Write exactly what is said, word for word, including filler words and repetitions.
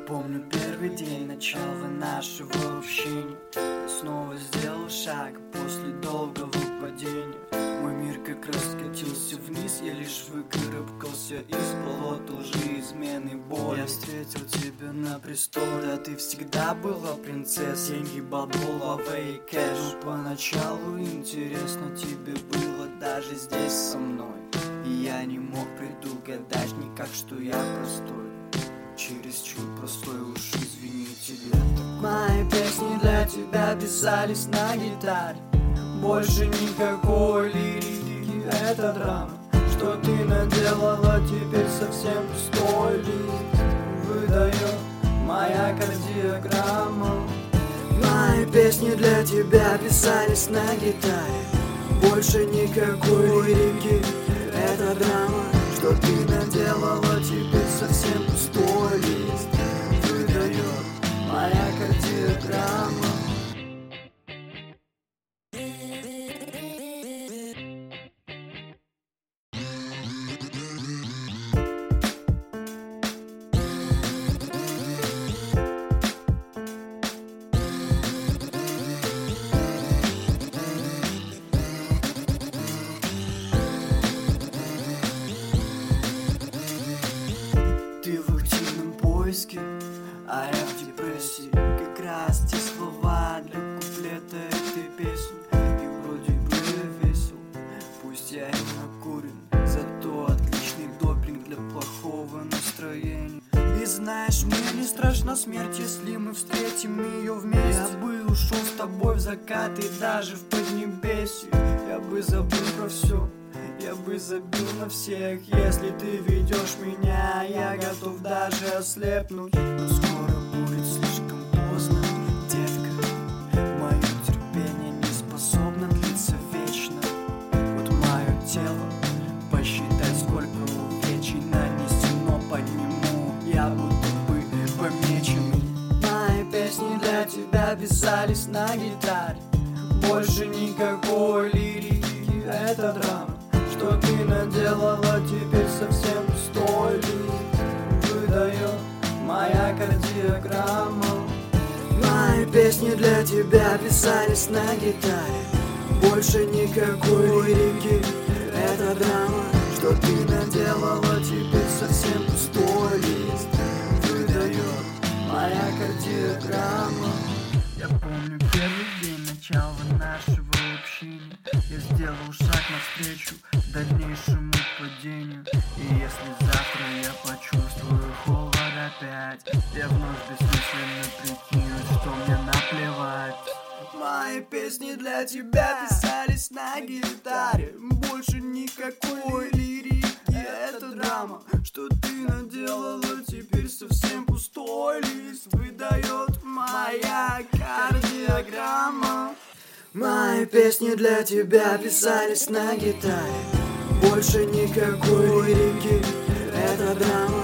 помню первый день начала нашего общения. Я снова сделал шаг после долгого падения. Мой мир как раз скатился вниз, я лишь выкарабкался из болот лжи, измены, боли. Я встретил тебя на престоле, а ты всегда была принцессой. Деньги, бабло, лавей, кэш. Но поначалу интересно тебе было даже здесь со мной. И я не мог предугадать никак, что я простой, чересчур простой, уж извини тебя. Мои песни для тебя писались на гитаре. Больше никакой лирики, это драма. Что ты наделала, теперь совсем пустой лист выдает моя кардиограмма. Мои песни для тебя писались на гитаре. Больше никакой лирики, это драма. Что ты наделала, теперь совсем пустой лист выдает моя кардиограмма. Ты в активном поиске, а я в депрессии. Как раз те слова для куплета этой песни. И вроде бы я весел, пусть я и накурен, зато отличный допинг для плохого настроения. И знаешь, мне не страшна смерть, если мы встретим ее вместе. Я бы ушел с тобой в закат и даже в поднебесье. Я бы забыл про все, я бы забил на всех. Если ты ведешь меня, я готов даже ослепнуть. Но скоро будет слишком поздно, детка. Мое терпение не способно длиться вечно. Вот мое тело, посчитай, сколько увечий нанесено по нему. Я будто бы помечен. Мои песни для тебя писались на гитаре. Больше никакой лирики, это драма. Что ты наделала, теперь совсем пустой лист выдает моя кардиограмма. Мои песни для тебя писались на гитаре. Больше никакой лирики, это драма. Что ты наделала, теперь совсем пустой лист выдает моя кардиограмма. Я помню первый день начала нашего общения. Я сделал шаг навстречу дальнейшему падению. И если завтра я почувствую холод опять, я вновь бессмысленно прикинуть, что мне наплевать. Мои песни для тебя писались на гитаре. Больше никакой лирики, это драма. Что ты наделала, теперь совсем пустой лист выдает моя кардиограмма. Мои песни для тебя писались на гитаре. Больше никакой лирики, это драма.